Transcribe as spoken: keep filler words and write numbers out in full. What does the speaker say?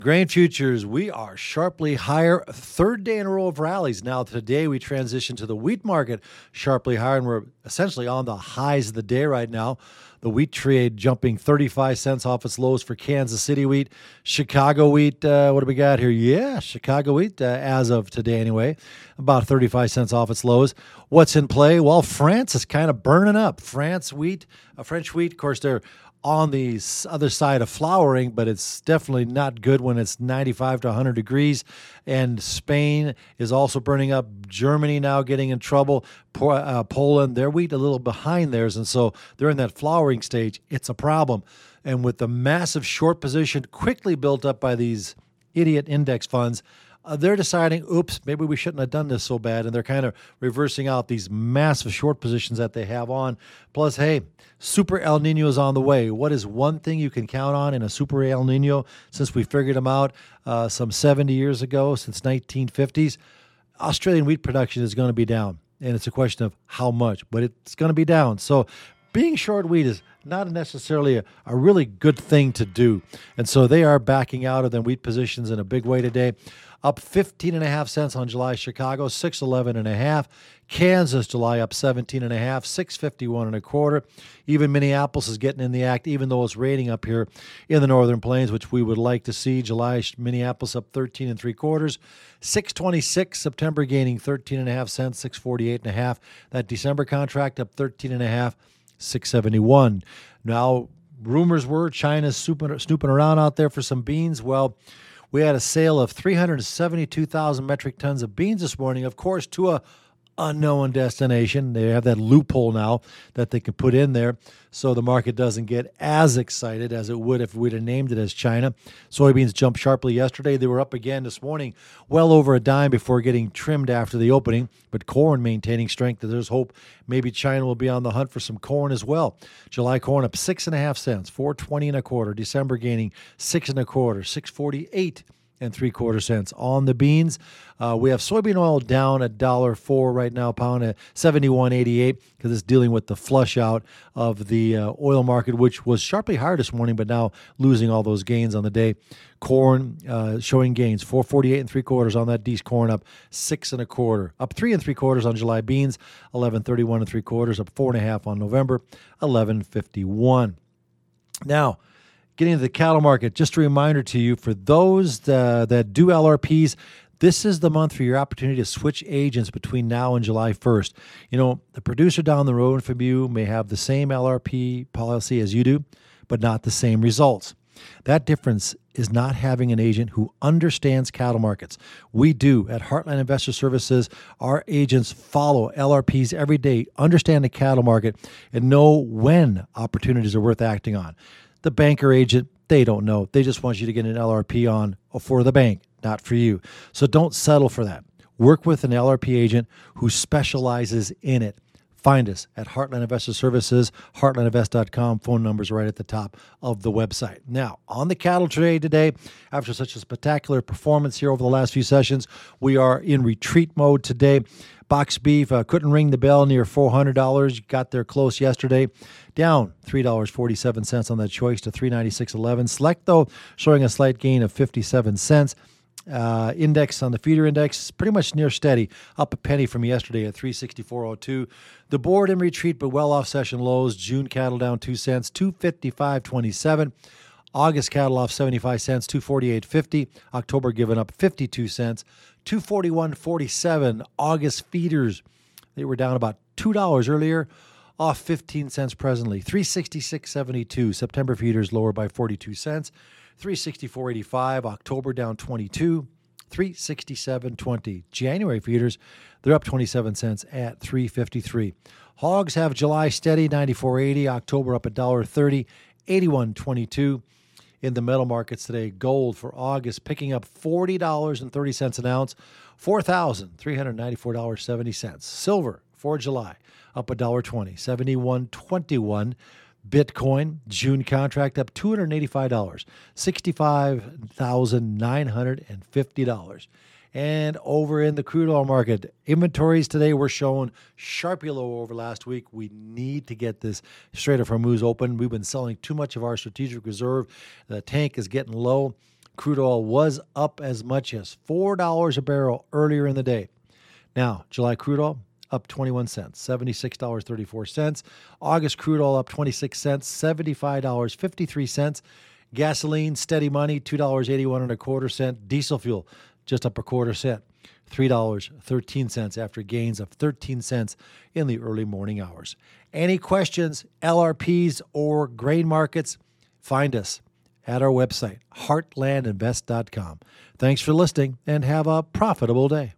Grain futures, we are sharply higher. Third day in a row of rallies. Now, today we transition to the wheat market sharply higher, and we're essentially on the highs of the day right now. The wheat trade jumping thirty-five cents off its lows for Kansas City wheat. Chicago wheat, uh, what do we got here? Yeah, Chicago wheat, uh, as of today anyway, about thirty-five cents off its lows. What's in play? Well, France is kind of burning up. France wheat, uh, French wheat, of course, they're on the other side of flowering, but it's definitely not good when it's ninety-five to one hundred degrees. And Spain is also burning up. Germany now getting in trouble. Po- uh, Poland, their wheat a little behind theirs, and so they're in that flowering stage. It's a problem. And with the massive short position quickly built up by these idiot index funds, Uh, they're deciding, oops, maybe we shouldn't have done this so bad, and they're kind of reversing out these massive short positions that they have on. Plus, hey, Super El Nino is on the way. What is one thing you can count on in a Super El Nino since we figured them out uh, some seventy years ago, since nineteen fifties? Australian wheat production is going to be down, and it's a question of how much, but it's going to be down. So being short wheat is not necessarily a, a really good thing to do. And so they are backing out of their wheat positions in a big way today. Up fifteen and a half cents on July Chicago, six eleven and a half. Kansas July up seventeen and a half, six fifty-one and a quarter. Even Minneapolis is getting in the act, even though it's raining up here in the Northern Plains, which we would like to see. July Minneapolis up thirteen and three quarters, six twenty-six. September gaining thirteen and a half cents, six forty-eight and a half. That December contract up thirteen and a half, six seventy-one. Now, rumors were China's snooping, snooping around out there for some beans. Well, we had a sale of three hundred seventy-two thousand metric tons of beans this morning, of course, to a unknown destination. They have that loophole now that they can put in there so the market doesn't get as excited as it would if we'd have named it as China. Soybeans jumped sharply yesterday. They were up again this morning, well over a dime before getting trimmed after the opening. But corn maintaining strength. There's hope maybe China will be on the hunt for some corn as well. July corn up six and a half cents, four twenty and a quarter. December gaining six and a quarter, six forty-eight and three quarter cents on the beans. Uh, we have soybean oil down a dollar four right now, pound at seventy-one eighty-eight, because it's dealing with the flush out of the uh, oil market, which was sharply higher this morning, but now losing all those gains on the day. Corn uh, showing gains, four forty-eight and three quarters on that D's corn, up six and a quarter, up three and three quarters on July beans, eleven thirty-one and three quarters, up four and a half on November, eleven fifty-one. Now, getting into the cattle market, just a reminder to you, for those uh, that do L R Ps, this is the month for your opportunity to switch agents between now and July first. You know, the producer down the road from you may have the same L R P policy as you do, but not the same results. That difference is not having an agent who understands cattle markets. We do at Heartland Investor Services. Our agents follow L R Ps every day, understand the cattle market, and know when opportunities are worth acting on. The banker agent, they don't know. They just want you to get an L R P on for the bank, not for you. So don't settle for that. Work with an L R P agent who specializes in it. Find us at Heartland Investor Services, heartland invest dot com. Phone numbers right at the top of the website. Now, on the cattle trade today, after such a spectacular performance here over the last few sessions, we are in retreat mode today. Box beef uh, couldn't ring the bell near four hundred dollars. Got there close yesterday. Down three dollars and forty-seven cents on that choice to three ninety-six eleven. Select, though, showing a slight gain of fifty-seven cents. Uh, index on the feeder index, pretty much near steady, up a penny from yesterday at three sixty-four oh two. The board in retreat, but well off session lows. June cattle down two cents, two fifty-five twenty-seven. August cattle off seventy-five cents, two forty-eight fifty. October giving up fifty-two cents, two forty-one forty-seven. August feeders, they were down about two dollars earlier, off fifteen cents presently, three sixty-six seventy-two. September feeders lower by forty-two cents, three sixty-four eighty-five. October down twenty-two, three sixty-seven twenty. January feeders, they're up twenty-seven cents at three fifty-three. Hogs have July steady, ninety-four eighty. October up one dollar thirty, eighty-one twenty-two. In the metal markets today, gold for August picking up forty dollars and thirty cents an ounce, four thousand three hundred ninety-four dollars and seventy cents. Silver for July up one dollar twenty, seventy-one twenty-one. Bitcoin, June contract up two hundred eighty-five dollars, sixty-five thousand nine hundred fifty dollars. And over in the crude oil market, inventories today were showing sharply low over last week. We need to get this Strait of Hormuz open. We've been selling too much of our strategic reserve. The tank is getting low. Crude oil was up as much as four dollars a barrel earlier in the day. Now, July crude oil up twenty-one cents, seventy-six dollars and thirty-four cents. August crude oil up twenty-six cents, seventy-five dollars and fifty-three cents. Gasoline, steady money, two dollars and eighty-one and a quarter cent. Diesel fuel, just up a quarter cent, three dollars and thirteen cents after gains of thirteen cents in the early morning hours. Any questions, L R Ps or grain markets? Find us at our website, heartland invest dot com. Thanks for listening and have a profitable day.